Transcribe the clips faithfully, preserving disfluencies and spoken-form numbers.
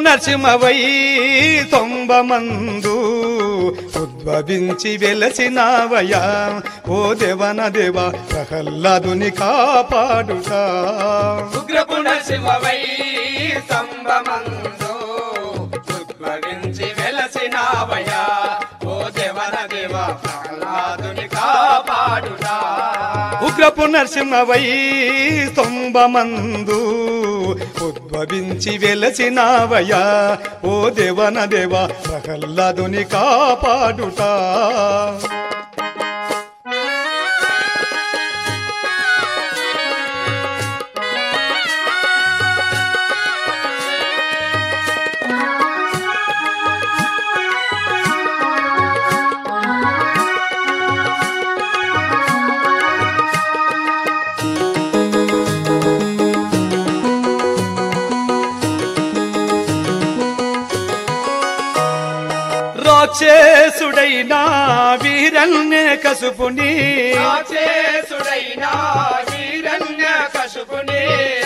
నరసింహవై తొంభమందు ఉద్భవించి వెలసినావయా ఓ దేవన దేవ ప్రహ్లాదుని కాపాడుట ఉగ్రపు నరసింహవై తొంభమందు ఉద్భవించి వెలసినావయా ఓ దేవన దేవ ప్రహ్లాదుని కాపాడుట ఉగ్రపు నరసింహవై తొంభమందు ఉద్భవించి వెలసినావయా ఓ దేవన దేవ ప్రహ్లాదుని కాపాడుట రాక్షసుడైనా వీరన్య కసుపుని రాక్షసుడైనా వీరన్య కశుపుని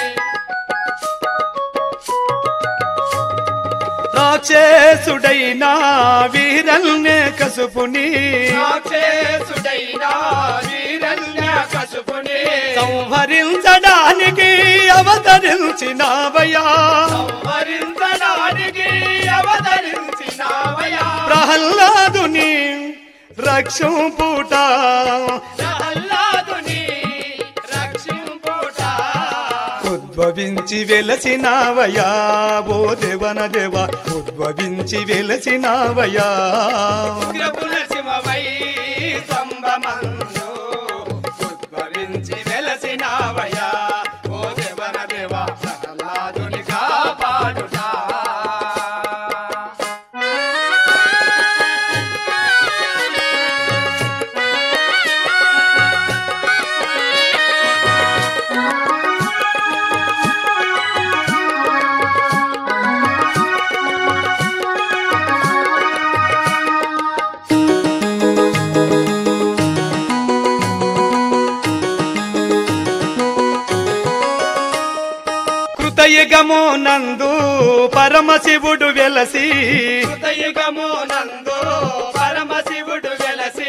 రాక్షసుడైనా వీరన్య కసుపుని రాక్షసుడైనా వీరన్య కశుపుని సంహరించడానికి అవతరించినావయా సంహరించడానికి అవతరించినావయా ప్రహ్లాదుని రక్షంపుట ప్రహ్లాదుని రక్షింపుట ఉద్భవించి వెలసినావయా ఓ దేవన దేవ ఉద్భవించి వెలసినావయా ఉగ్రపు నరసింహవై తొంభమందు ఉద్భవించి వెలసినావయా ఓ దేవన దేవ ప్రహ్లాదుని కాపాడుట కృతయుగము నందు పరమశివుడు వెలసి కృతయుగము నందు పరమశివుడు వెలసి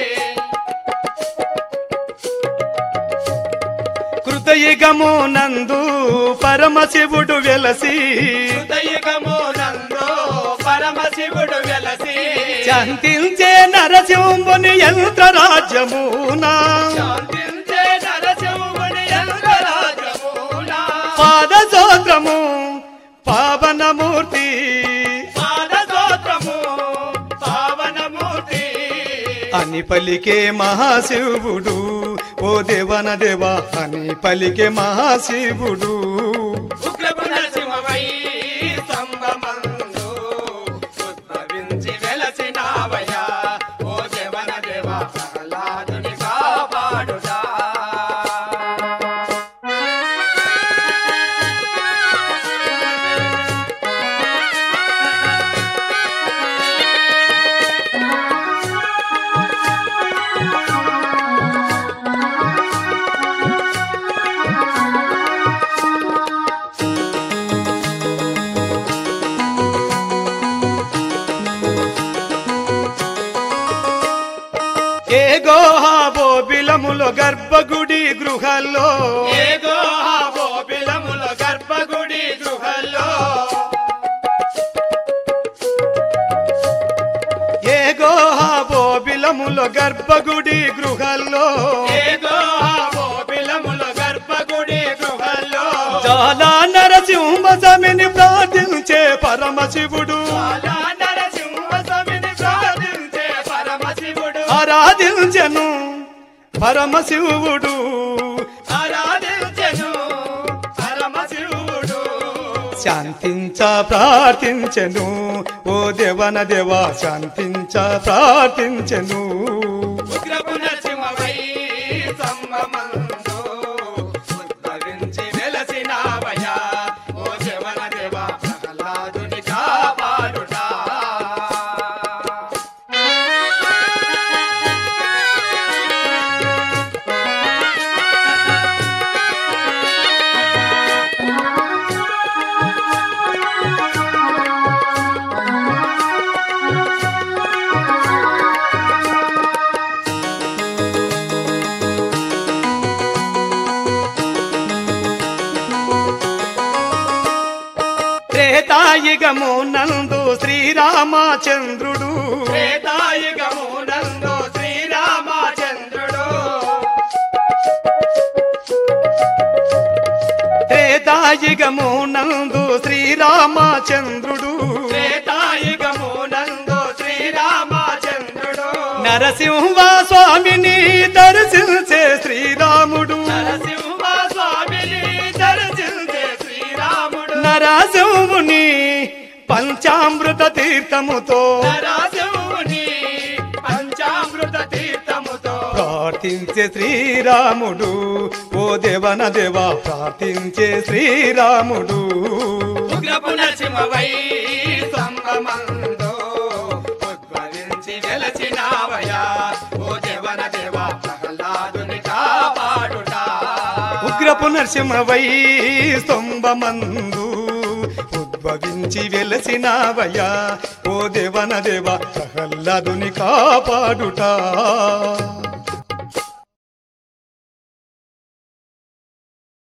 కృతయుగము నందు పరమశివుడు వెలసి కృతయుగము నందు పరమశివుడు వెలసి శాంతించే నరసింహుని యంత్రరాజ్యమునా శాంతించే నరసింహుని యంత్రరాజ్యమునా పాదసోత్రము పావనమూర్తి పాదస్తోత్రము పావనమూర్తి అని పలికే మహాశివుడు ఓ దేవన దేవ అని పలికే మహాశివుడు ఉగ్రపు నరసింహవై తొంభమందు ఉద్భవించి వెలసినావయా ఓ దేవన దేవ ప్రహ్లాదుని కాపాడుట ఏ గోహాబో బిలములో గర్భగుడి గృహాల్లో ఏగో బిలముల గర్భగుడి గృహల్లో ఏ గోహాబో బిలములో గర్భగుడి గృహాల్లో ఏగో బిలముల గర్భగుడి గృహల్లో చాలా నరసింహ స్వామిని ప్రార్థించే పరమశివుడు చాలా నరసింహ స్వామిని ప్రార్థించే పరమశివుడు ఆరాధించెను పరమశివుడు ఆరాధించెను పరమశివుడు శాంతించ ప్రార్థించెను ఓ దేవన దేవ శాంతించ ప్రార్థించెను ఉగ్రపు నరసింహవై తొంభమందు ఉద్భవించి వెలసినావయా ఓ దేవన దేవ ప్రహ్లాదుని కాపాడుట త్రేతాయుగమునందు శ్రీరామచంద్రుడు త్రేతాయుగమునందు శ్రీరామచంద్రుడు త్రేతాయుగమునందు శ్రీరామచంద్రుడు త్రేతాయుగమునందు శ్రీరామచంద్రుడు నరసింహ స్వామిని దర్శించే శ్రీరాముడు నరసింహ స్వామిని దర్శించే శ్రీరాముడు నరసింహుని పంచామృత తీర్థముతో నరసింహుని పంచామృత తీర్థముతో ప్రార్థించే శ్రీరాముడు ఓ దేవన దేవా ప్రార్థించే శ్రీరాముడు ఉగ్రపు నరసింహవై సంభమందు ఉద్భవించి వెలసినావయా ఓ దేవన దేవా ప్రహ్లాదుని కాపాడుట ఉగ్రపు నరసింహవై స్తంభమందు ఉద్భవించి వెలసినావయ్యా ఓ దేవన దేవ ప్రహ్లాదుని కాపాడుట